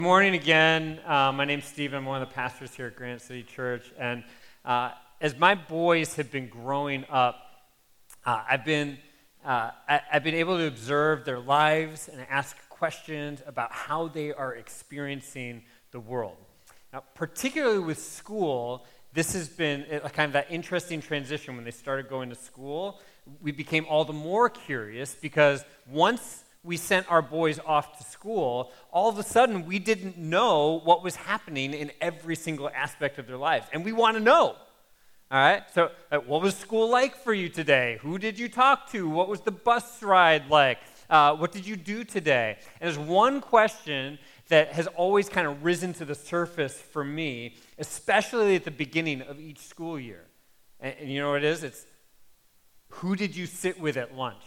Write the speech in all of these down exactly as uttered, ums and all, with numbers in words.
Good morning again. Uh, my name's Stephen. I'm one of the pastors here at Granite City Church. And uh, as my boys have been growing up, uh, I've been uh, I, I've been able to observe their lives and ask questions about how they are experiencing the world. Now, particularly with school, this has been a, kind of that interesting transition. When they started going to school, we became all the more curious because once we sent our boys off to school, all of a sudden we didn't know what was happening in every single aspect of their lives. And we want to know. All right? So uh, what was school like for you today? Who did you talk to? What was the bus ride like? Uh, what did you do today? And there's one question that has always kind of risen to the surface for me, especially at the beginning of each school year. And, and you know what it is? It's, who did you sit with at lunch?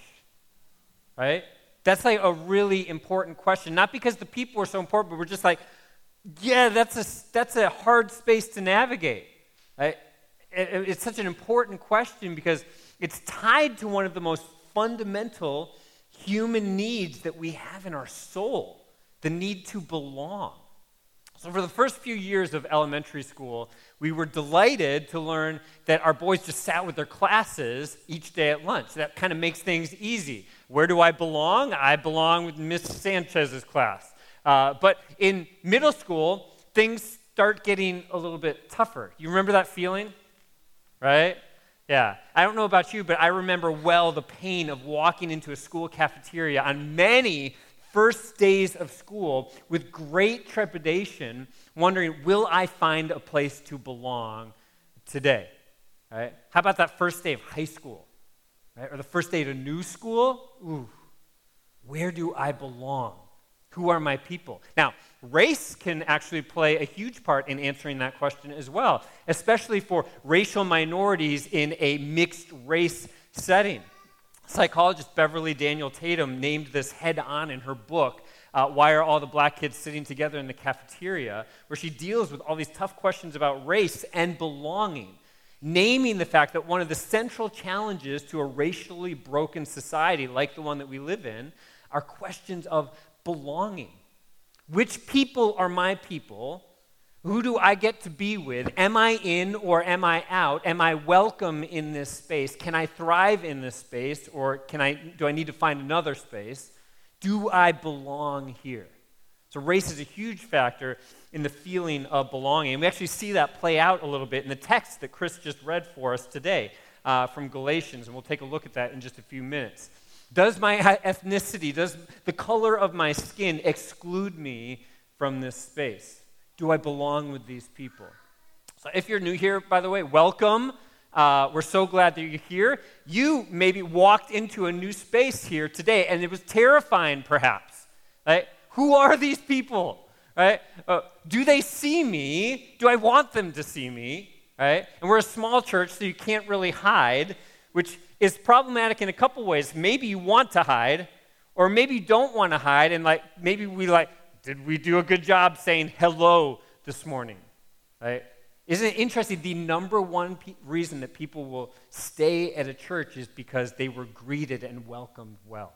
Right? That's like a really important question. Not because the people are so important, but we're just like, yeah, that's a, that's a hard space to navigate. Right? It, it, it's such an important question because it's tied to one of the most fundamental human needs that we have in our soul, the need to belong. So for the first few years of elementary school, we were delighted to learn that our boys just sat with their classes each day at lunch. That kind of makes things easy. Where do I belong? I belong with Miss Sanchez's class. Uh, but in middle school, things start getting a little bit tougher. You remember that feeling? Right? Yeah. I don't know about you, but I remember well the pain of walking into a school cafeteria on many first days of school with great trepidation, wondering, will I find a place to belong today? Right? How about that first day of high school? Right? Or the first day at a new school? Ooh, where do I belong? Who are my people? Now, race can actually play a huge part in answering that question as well, especially for racial minorities in a mixed race setting. Psychologist Beverly Daniel Tatum named this head-on in her book, uh, Why Are All the Black Kids Sitting Together in the Cafeteria?, where she deals with all these tough questions about race and belonging, naming the fact that one of the central challenges to a racially broken society like the one that we live in are questions of belonging. Which people are my people? Who do I get to be with? Am I in or am I out? Am I welcome in this space? Can I thrive in this space, or can I? do I need to find another space? Do I belong here? So race is a huge factor in the feeling of belonging. And we actually see that play out a little bit in the text that Chris just read for us today uh, from Galatians, and we'll take a look at that in just a few minutes. Does my ethnicity, does the color of my skin exclude me from this space? Do I belong with these people? So if you're new here, by the way, welcome. Uh, we're so glad that you're here. You maybe walked into a new space here today, and it was terrifying, perhaps. Right? Who are these people? Right? Uh, do they see me? Do I want them to see me? Right? And we're a small church, so you can't really hide, which is problematic in a couple ways. Maybe you want to hide, or maybe you don't want to hide, and like maybe we like, did we do a good job saying hello this morning? Right? Isn't it interesting? The number one pe- reason that people will stay at a church is because they were greeted and welcomed well.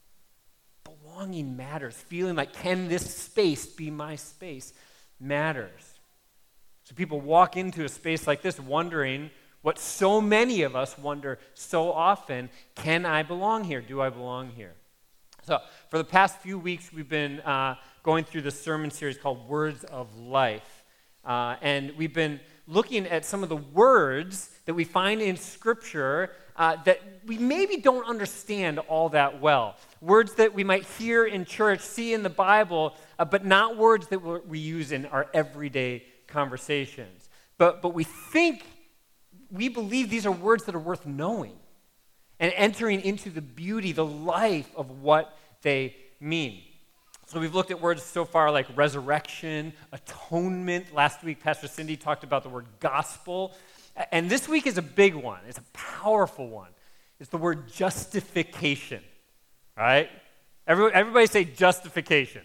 Belonging matters. Feeling like, can this space be my space, matters. So people walk into a space like this wondering what so many of us wonder so often: can I belong here? Do I belong here? So for the past few weeks, we've been uh, going through this sermon series called Words of Life. Uh, and we've been looking at some of the words that we find in Scripture uh, that we maybe don't understand all that well. Words that we might hear in church, see in the Bible, uh, but not words that we use in our everyday conversations. But, but we think, we believe these are words that are worth knowing and entering into the beauty, the life of what they mean. So we've looked at words so far like resurrection, atonement. Last week, Pastor Cindy talked about the word gospel. And this week is a big one. It's a powerful one. It's the word justification. All right? Everybody, everybody say justification.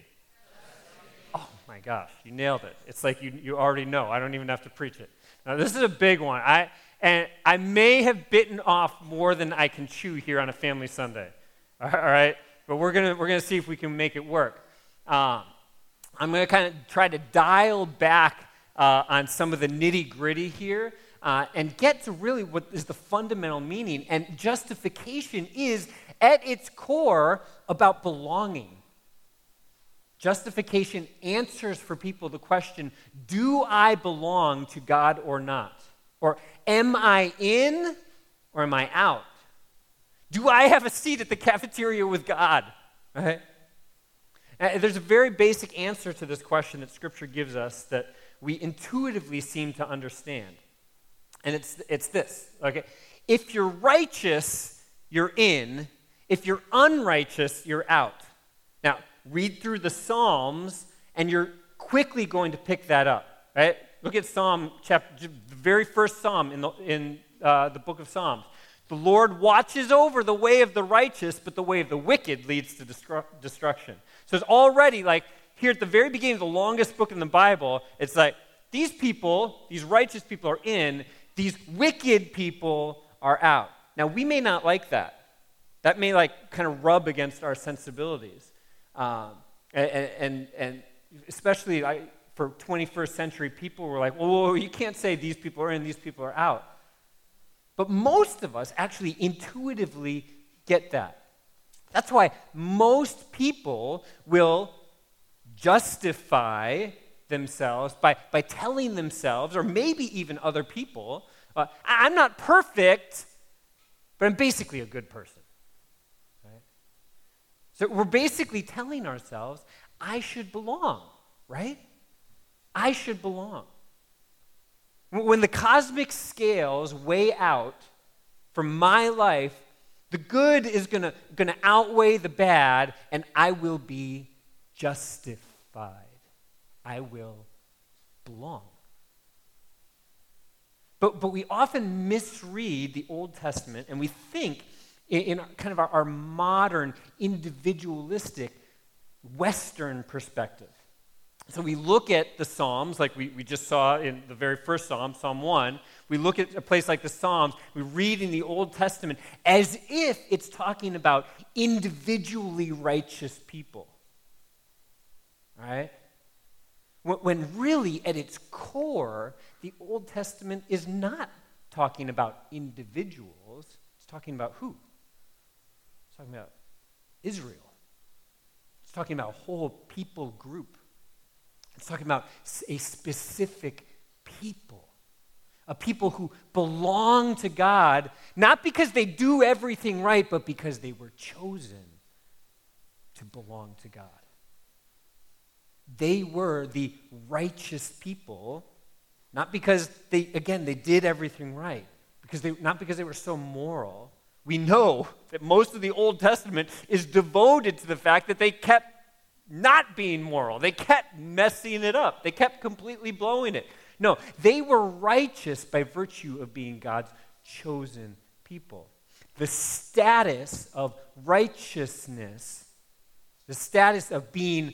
Oh my gosh, you nailed it. It's like you, you already know. I don't even have to preach it. Now, this is a big one. I and I may have bitten off more than I can chew here on a family Sunday. All right? But we're gonna we're gonna see if we can make it work. Um, I'm going to kind of try to dial back uh, on some of the nitty-gritty here uh, and get to really what is the fundamental meaning. And justification is, at its core, about belonging. Justification answers for people the question, do I belong to God or not? Or am I in or am I out? Do I have a seat at the cafeteria with God? Right? And there's a very basic answer to this question that Scripture gives us that we intuitively seem to understand. And it's, it's this, okay? If you're righteous, you're in. If you're unrighteous, you're out. Now, read through the Psalms, and you're quickly going to pick that up, right? Look at Psalm chapter, the very first Psalm in the, in uh, the book of Psalms. The Lord watches over the way of the righteous, but the way of the wicked leads to destru- destruction. So it's already like, here at the very beginning of the longest book in the Bible, it's like, these people, these righteous people are in, these wicked people are out. Now, we may not like that. That may like kind of rub against our sensibilities. Um, and, and, and especially I, for twenty-first century people were like, whoa, whoa, you can't say these people are in, these people are out. But most of us actually intuitively get that. That's why most people will justify themselves by, by telling themselves, or maybe even other people, uh, I'm not perfect, but I'm basically a good person. Right? So we're basically telling ourselves, I should belong, right? I should belong. When the cosmic scales weigh out for my life, the good is going to going to outweigh the bad, and I will be justified. I will belong. But, but we often misread the Old Testament, and we think in, in kind of our, our modern, individualistic, Western perspective. So we look at the Psalms, like we, we just saw in the very first Psalm, Psalm one. We look at a place like the Psalms, we read in the Old Testament as if it's talking about individually righteous people. Right? When really, at its core, the Old Testament is not talking about individuals. It's talking about who? It's talking about Israel. It's talking about a whole people group. It's talking about a specific people, a people who belong to God, not because they do everything right, but because they were chosen to belong to God. They were the righteous people, not because they, again, they did everything right, because they, not because they were so moral. We know that most of the Old Testament is devoted to the fact that they kept not being moral. They kept messing it up. They kept completely blowing it. No, they were righteous by virtue of being God's chosen people. The status of righteousness, the status of being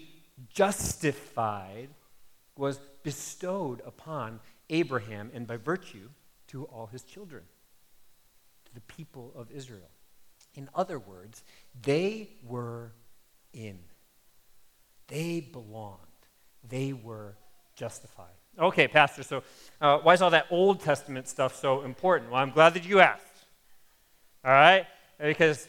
justified, was bestowed upon Abraham and by virtue to all his children, to the people of Israel. In other words, they were in. They belonged. They were justified. Okay, Pastor, so uh, why is all that Old Testament stuff so important? Well, I'm glad that you asked. All right? Because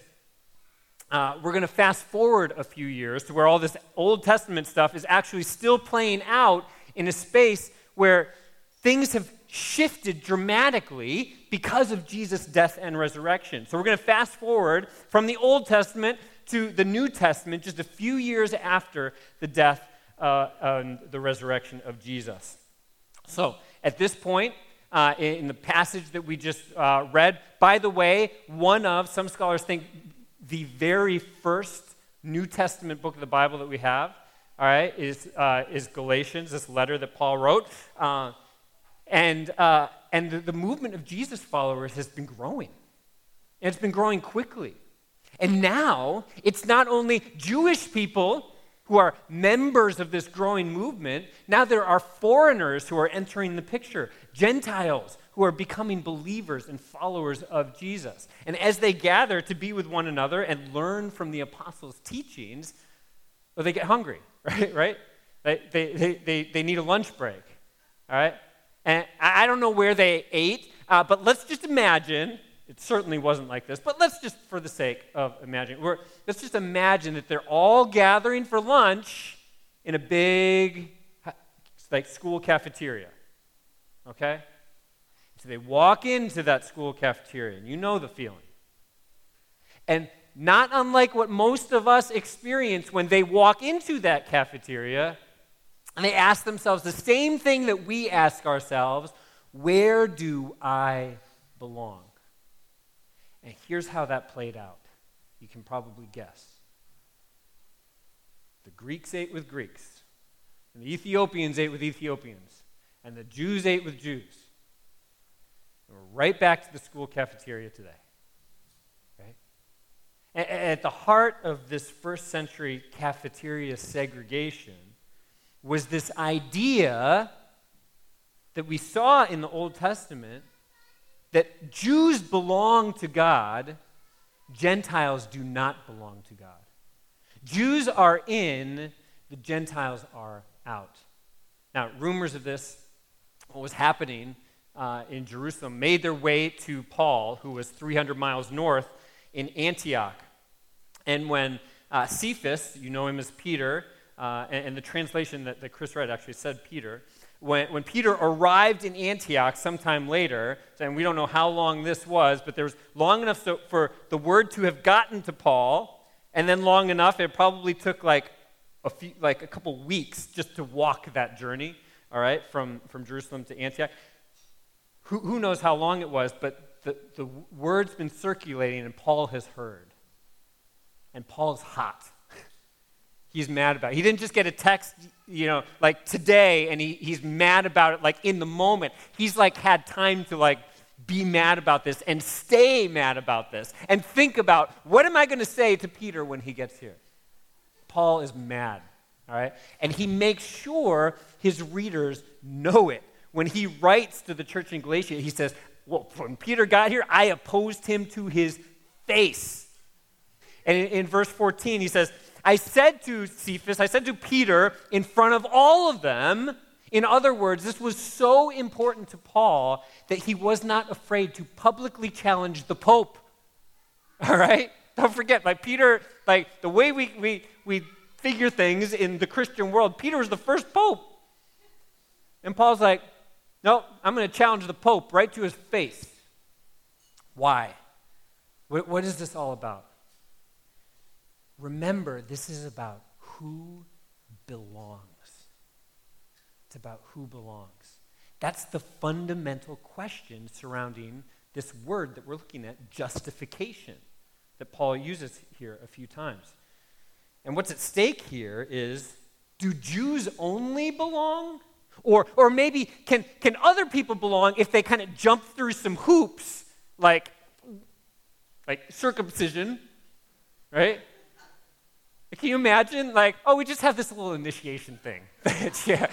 uh, we're going to fast forward a few years to where all this Old Testament stuff is actually still playing out in a space where things have shifted dramatically because of Jesus' death and resurrection. So we're going to fast forward from the Old Testament to the New Testament, just a few years after the death uh, and the resurrection of Jesus. So, at this point, uh, in the passage that we just uh, read, by the way, one of, some scholars think, the very first New Testament book of the Bible that we have, all right, is, uh, is Galatians, this letter that Paul wrote. Uh, and uh, and the, the movement of Jesus followers has been growing. And it's been growing quickly. And now, it's not only Jewish people who are members of this growing movement, now there are foreigners who are entering the picture, Gentiles who are becoming believers and followers of Jesus. And as they gather to be with one another and learn from the apostles' teachings, well, they get hungry, right? right? They, they, they, they, they need a lunch break, all right? And I don't know where they ate, uh, but let's just imagine, it certainly wasn't like this, but let's just, for the sake of imagining, we're, let's just imagine that they're all gathering for lunch in a big, like, school cafeteria, okay? So they walk into that school cafeteria, and you know the feeling. And not unlike what most of us experience when they walk into that cafeteria, and they ask themselves the same thing that we ask ourselves, where do I belong? And here's how that played out. You can probably guess. The Greeks ate with Greeks, and the Ethiopians ate with Ethiopians, and the Jews ate with Jews. And we're right back to the school cafeteria today. Right? And at the heart of this first century cafeteria segregation was this idea that we saw in the Old Testament that Jews belong to God, Gentiles do not belong to God. Jews are in, the Gentiles are out. Now, rumors of this, what was happening uh, in Jerusalem, made their way to Paul, who was three hundred miles north in Antioch. And when uh, Cephas, you know him as Peter, uh, and, and the translation that, that Chris read actually said Peter, When, when Peter arrived in Antioch sometime later, and we don't know how long this was, but there was long enough so, for the word to have gotten to Paul, and then long enough, it probably took like a few, like a couple weeks just to walk that journey, all right, from, from Jerusalem to Antioch. Who, who knows how long it was, but the, the word's been circulating, and Paul has heard. And Paul's hot. He's mad about it. He didn't just get a text, you know, like today, and he, he's mad about it, like in the moment. He's like had time to like be mad about this and stay mad about this and think about, what am I going to say to Peter when he gets here? Paul is mad, all right? And he makes sure his readers know it. When he writes to the church in Galatia, he says, well, when Peter got here, I opposed him to his face. And in, in verse fourteen, he says, I said to Cephas, I said to Peter in front of all of them, in other words, this was so important to Paul that he was not afraid to publicly challenge the Pope. All right? Don't forget, like Peter, like the way we, we, we figure things in the Christian world, Peter was the first Pope. And Paul's like, no, I'm going to challenge the Pope right to his face. Why? What, what is this all about? Remember, this is about who belongs. It's about who belongs. That's the fundamental question surrounding this word that we're looking at, justification, that Paul uses here a few times. And what's at stake here is, do Jews only belong? Or, or maybe can, can other people belong if they kind of jump through some hoops, like, like circumcision, right? Can you imagine, like, oh, we just have this little initiation thing. yeah.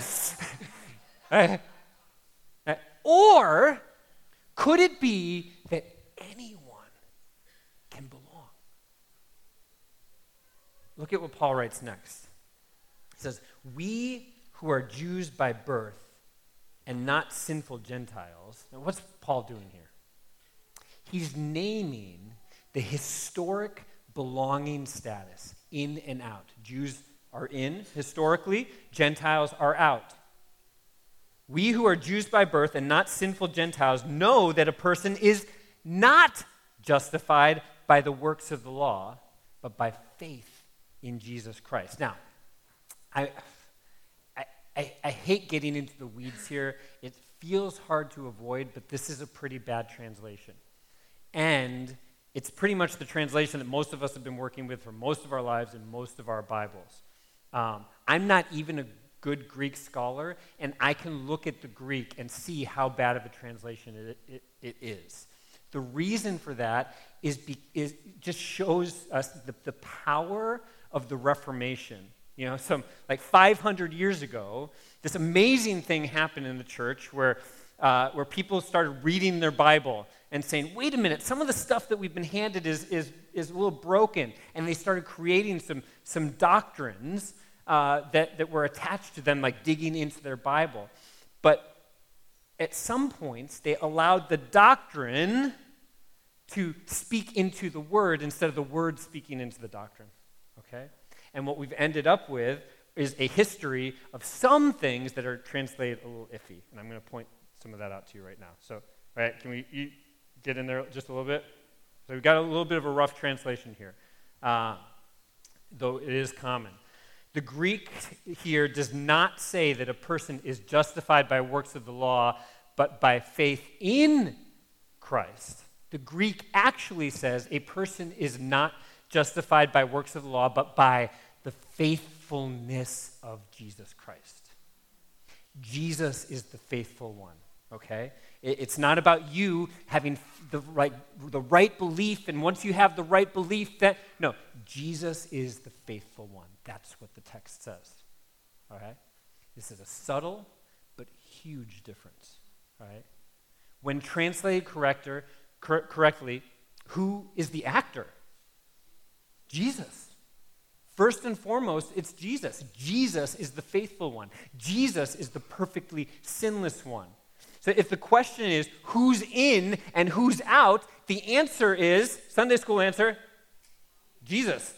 uh, uh, or could it be that anyone can belong? Look at what Paul writes next. He says, we who are Jews by birth and not sinful Gentiles. Now, what's Paul doing here? He's naming the historic belonging status, in and out. Jews are in historically, Gentiles are out. We who are Jews by birth and not sinful Gentiles know that a person is not justified by the works of the law, but by faith in Jesus Christ. Now, I, I, I, I hate getting into the weeds here. It feels hard to avoid, but this is a pretty bad translation. And it's pretty much the translation that most of us have been working with for most of our lives in most of our Bibles. Um, I'm not even a good Greek scholar, and I can look at the Greek and see how bad of a translation it, it, it is. The reason for that is, be, is just shows us the, the power of the Reformation. You know, some like five hundred years ago, this amazing thing happened in the church where uh, where people started reading their Bible and saying, wait a minute, some of the stuff that we've been handed is is is a little broken, and they started creating some some doctrines uh, that, that were attached to them, like digging into their Bible. But at some points, they allowed the doctrine to speak into the word instead of the word speaking into the doctrine, okay? And what we've ended up with is a history of some things that are translated a little iffy. And I'm going to point some of that out to you right now. So, all right, can we you get in there just a little bit? So we've got a little bit of a rough translation here, uh, though it is common. The Greek here does not say that a person is justified by works of the law, but by faith in Christ. The Greek actually says a person is not justified by works of the law, but by the faithfulness of Jesus Christ. Jesus is the faithful one, okay? It's not about you having the right, the right belief, and once you have the right belief, that no, Jesus is the faithful one. That's what the text says, all right? This is a subtle but huge difference, all right? When translated corrector, cor- correctly, who is the actor? Jesus. First and foremost, it's Jesus. Jesus is the faithful one. Jesus is the perfectly sinless one. So if the question is who's in and who's out, the answer is, Sunday school answer, Jesus.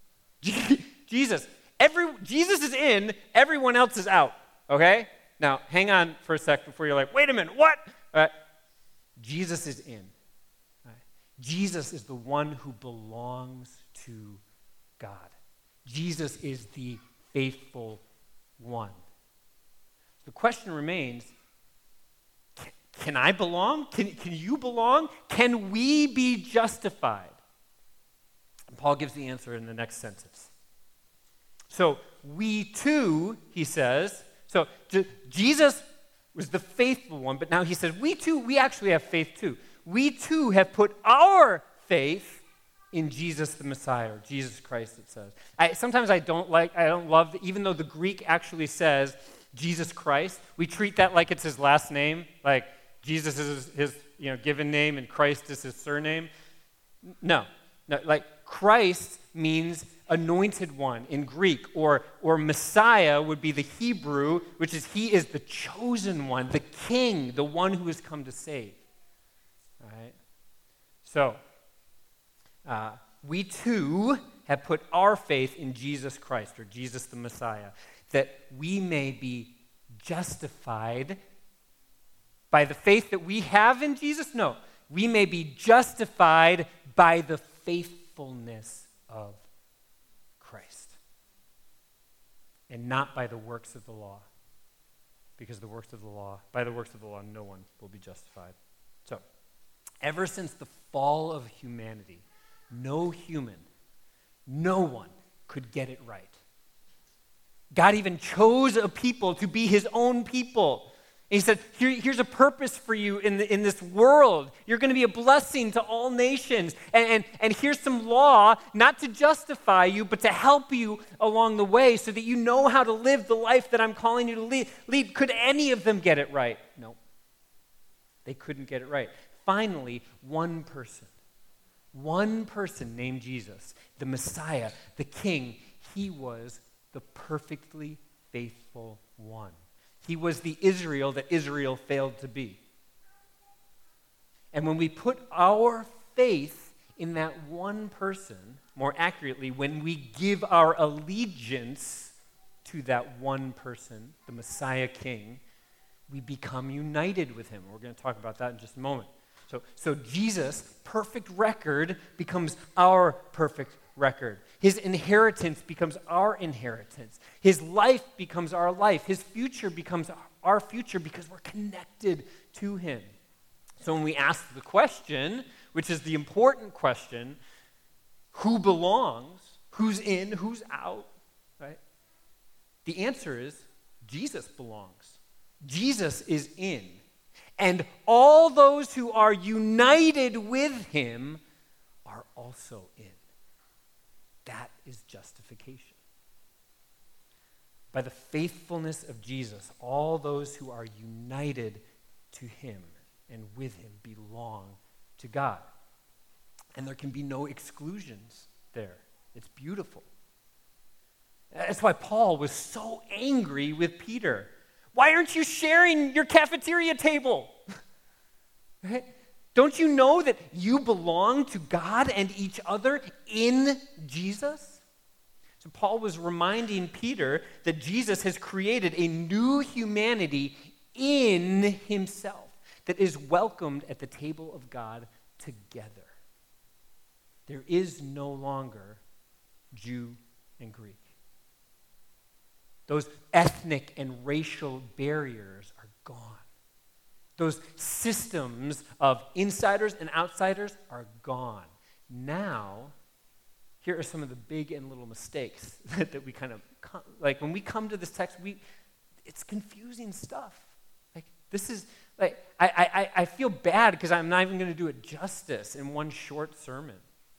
Jesus. Every, Jesus is in, everyone else is out, okay? Now, hang on for a sec before you're like, wait a minute, what? Uh, Jesus is in. Right? Jesus is the one who belongs to God. Jesus is the faithful one. The question remains, can, can I belong? Can, can you belong? Can we be justified? And Paul gives the answer in the next sentence. So we too, he says, so J- Jesus was the faithful one, but now he says, we too, we actually have faith too. We too have put our faith in Jesus the Messiah, or Jesus Christ, it says. I, sometimes I don't like, I don't love, the, even though the Greek actually says Jesus Christ, we treat that like it's his last name, like Jesus is his, his you know, given name and Christ is his surname. No, no, like Christ means anointed one in Greek, or, or Messiah would be the Hebrew, which is he is the chosen one, the king, the one who has come to save. All right? So, Uh, we too have put our faith in Jesus Christ, or Jesus the Messiah, that we may be justified by the faith that we have in Jesus? No, we may be justified by the faithfulness of Christ, and not by the works of the law, because the works of the law, by the works of the law, no one will be justified. So, ever since the fall of humanity, no human, no one could get it right. God even chose a people to be his own people. And he said, Here, here's a purpose for you in, the, in this world. You're going to be a blessing to all nations. And, and, and here's some law, not to justify you, but to help you along the way so that you know how to live the life that I'm calling you to lead. lead. Could any of them get it right? No. They couldn't get it right. Finally, one person. One person named Jesus, the Messiah, the King, he was the perfectly faithful one. He was the Israel that Israel failed to be. And when we put our faith in that one person, more accurately, when we give our allegiance to that one person, the Messiah King, we become united with him. We're going to talk about that in just a moment. So, so Jesus' perfect record becomes our perfect record. His inheritance becomes our inheritance. His life becomes our life. His future becomes our future because we're connected to him. So when we ask the question, which is the important question, who belongs, who's in, who's out, right? The answer is Jesus belongs. Jesus is in. And all those who are united with him are also in. That is justification. By the faithfulness of Jesus, all those who are united to him and with him belong to God. And there can be no exclusions there. It's beautiful. That's why Paul was so angry with Peter. Why aren't you sharing your cafeteria table? Right? Don't you know that you belong to God and each other in Jesus? So Paul was reminding Peter that Jesus has created a new humanity in himself that is welcomed at the table of God together. There is no longer Jew and Greek. Those ethnic and racial barriers are gone. Those systems of insiders and outsiders are gone. Now, here are some of the big and little mistakes that, that we kind of, like when we come to this text, we it's confusing stuff. Like this is, like, I, I, I feel bad because I'm not even going to do it justice in one short sermon.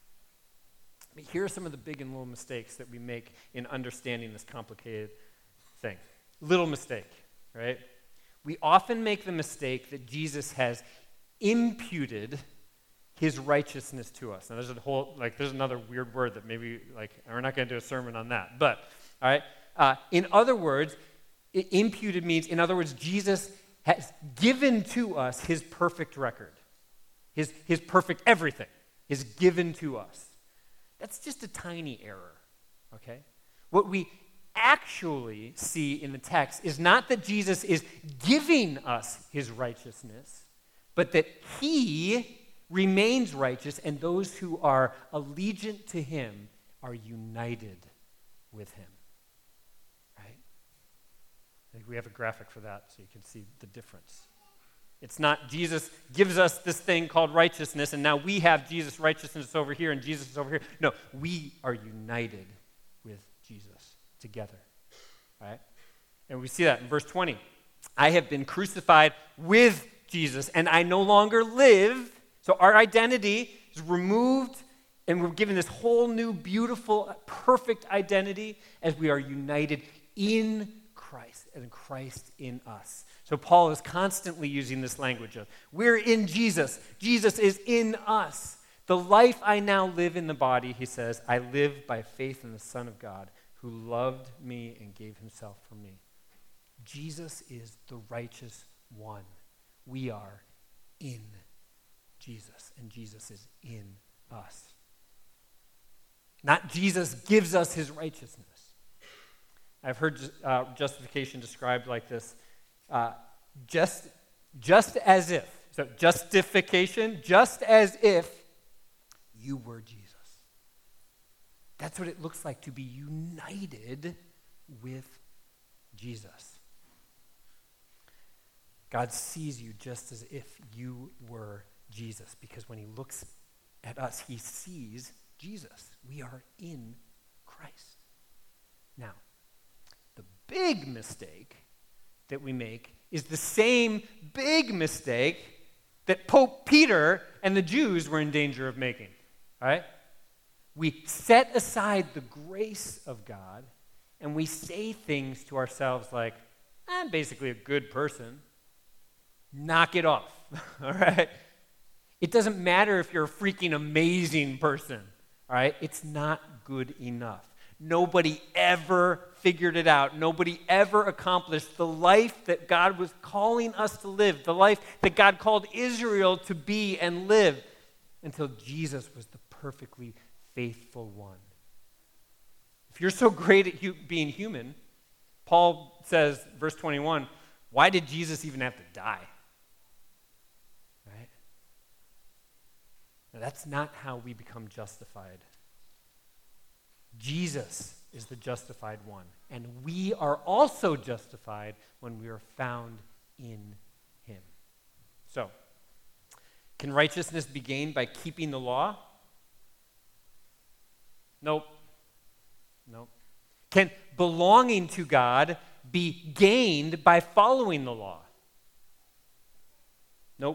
But here are some of the big and little mistakes that we make in understanding this complicated thing. Little mistake, right? We often make the mistake that Jesus has imputed his righteousness to us. Now, there's a whole, like, there's another weird word that maybe, like, we're not going to do a sermon on that. But, all right, uh, in other words, imputed means, in other words, Jesus has given to us his perfect record. His, his perfect everything is given to us. That's just a tiny error, okay? What we actually see in the text is not that Jesus is giving us his righteousness, but that he remains righteous, and those who are allegiant to him are united with him. Right? I think we have a graphic for that so you can see the difference. It's not Jesus gives us this thing called righteousness, and now we have Jesus' righteousness over here and Jesus is over here. No, we are united with Jesus together. Right? And we see that in verse twenty. I have been crucified with Jesus, and I no longer live. So our identity is removed, and we're given this whole new, beautiful, perfect identity as we are united in Christ, and Christ in us. So Paul is constantly using this language of, we're in Jesus. Jesus is in us. The life I now live in the body, he says, I live by faith in the Son of God, who loved me and gave himself for me. Jesus is the righteous one. We are in Jesus, and Jesus is in us. Not Jesus gives us his righteousness. I've heard uh, justification described like this. Uh, just, just as if, so justification, just as if you were Jesus. That's what it looks like to be united with Jesus. God sees you just as if you were Jesus, because when he looks at us, he sees Jesus. We are in Christ. Now, the big mistake that we make is the same big mistake that Pope Peter and the Jews were in danger of making, all right? We set aside the grace of God, and we say things to ourselves like, I'm basically a good person. Knock it off, all right? It doesn't matter if you're a freaking amazing person, all right? It's not good enough. Nobody ever figured it out. Nobody ever accomplished the life that God was calling us to live, the life that God called Israel to be and live, until Jesus was the perfectly faithful one. If you're so great at hu- being human, Paul says, verse twenty-one, why did Jesus even have to die? Right? Now, that's not how we become justified. Jesus is the justified one, and we are also justified when we are found in him. So, can righteousness be gained by keeping the law? Nope. Nope. Can belonging to God be gained by following the law? Nope.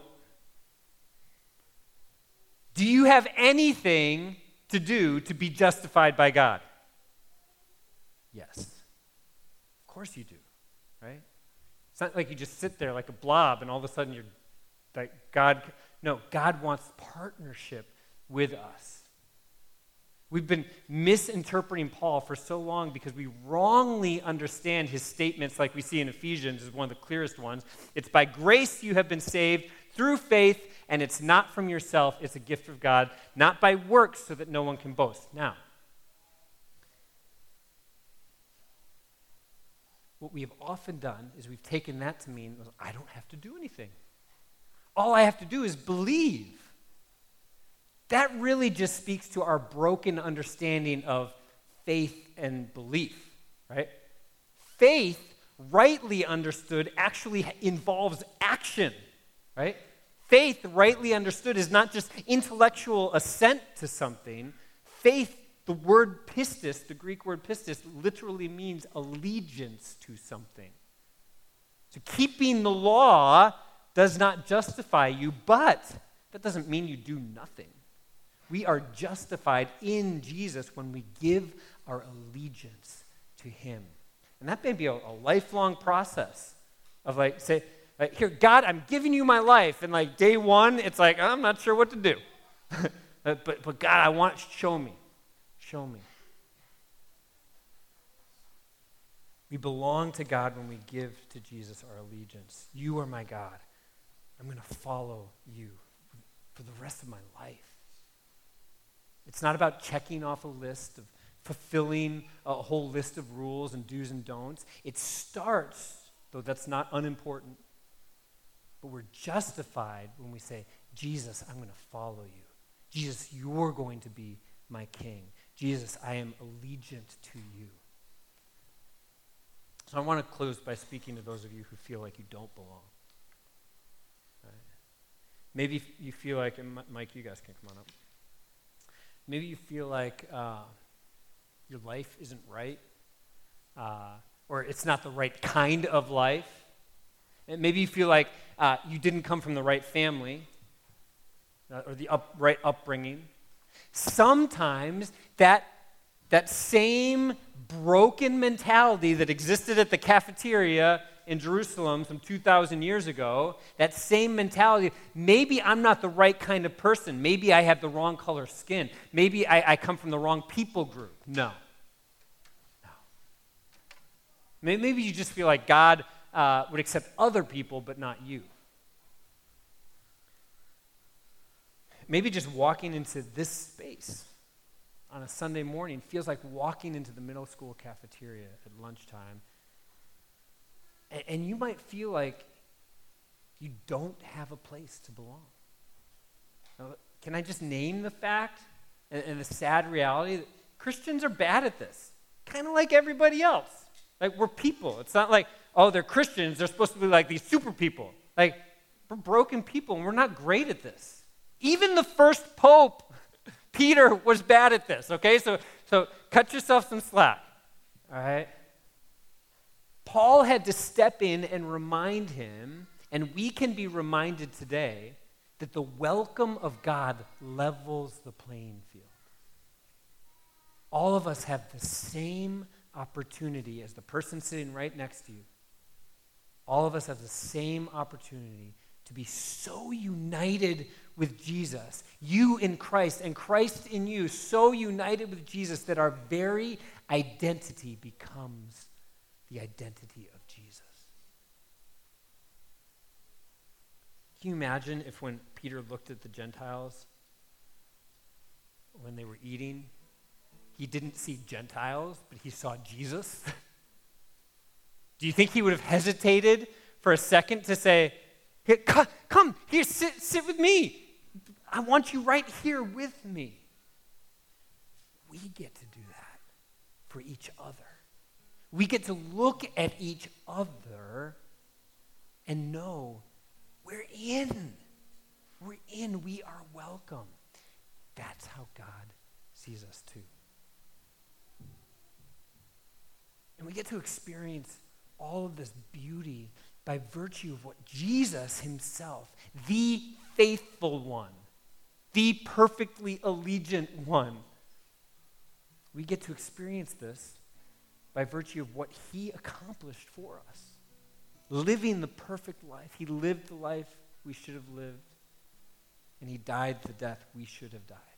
Do you have anything to do to be justified by God? Yes. Of course you do, right? It's not like you just sit there like a blob and all of a sudden you're like God. No, God wants partnership with us. We've been misinterpreting Paul for so long because we wrongly understand his statements like we see in Ephesians is one of the clearest ones. It's by grace you have been saved through faith, and it's not from yourself. It's a gift of God, not by works so that no one can boast. Now, what we have often done is we've taken that to mean, I don't have to do anything. All I have to do is believe. That really just speaks to our broken understanding of faith and belief, right? Faith, rightly understood, actually involves action, right? Faith, rightly understood, is not just intellectual assent to something. Faith, the word pistis, the Greek word pistis, literally means allegiance to something. So keeping the law does not justify you, but that doesn't mean you do nothing. We are justified in Jesus when we give our allegiance to him. And that may be a, a lifelong process of like, say, like, here, God, I'm giving you my life. And like day one, it's like, I'm not sure what to do. but, but, but God, I want, show me. Show me. We belong to God when we give to Jesus our allegiance. You are my God. I'm going to follow you for the rest of my life. It's not about checking off a list of fulfilling a whole list of rules and do's and don'ts. It starts, though that's not unimportant, but we're justified when we say, Jesus, I'm going to follow you. Jesus, you're going to be my king. Jesus, I am allegiant to you. So I want to close by speaking to those of you who feel like you don't belong. Right? Maybe you feel like, and Mike, you guys can come on up. Maybe you feel like uh, your life isn't right, uh, or it's not the right kind of life. And maybe you feel like uh, you didn't come from the right family, uh, or the up, right upbringing. Sometimes that, that same broken mentality that existed at the cafeteria in Jerusalem some two thousand years ago, that same mentality, maybe I'm not the right kind of person. Maybe I have the wrong color skin. Maybe I, I come from the wrong people group. No. No. Maybe you just feel like God uh, would accept other people, but not you. Maybe just walking into this space on a Sunday morning feels like walking into the middle school cafeteria at lunchtime. And, and you might feel like you don't have a place to belong. Now, can I just name the fact and, and the sad reality that Christians are bad at this, kind of like everybody else. Like, we're people. It's not like, oh, they're Christians, they're supposed to be like these super people. Like, we're broken people, and we're not great at this. Even the first pope, Peter, was bad at this, okay? So, so cut yourself some slack, all right? Paul had to step in and remind him, and we can be reminded today, that the welcome of God levels the playing field. All of us have the same opportunity as the person sitting right next to you. All of us have the same opportunity to be so united with Jesus, you in Christ and Christ in you, so united with Jesus that our very identity becomes the identity of Jesus. Can you imagine if when Peter looked at the Gentiles, when they were eating, he didn't see Gentiles, but he saw Jesus? Do you think he would have hesitated for a second to say, here, come, come, here, sit, sit with me. I want you right here with me. We get to do that for each other. We get to look at each other and know we're in. We're in. We are welcome. That's how God sees us too. And we get to experience all of this beauty by virtue of what Jesus himself, the faithful one, the perfectly allegiant one, we get to experience this by virtue of what he accomplished for us. Living the perfect life. He lived the life we should have lived, and he died the death we should have died.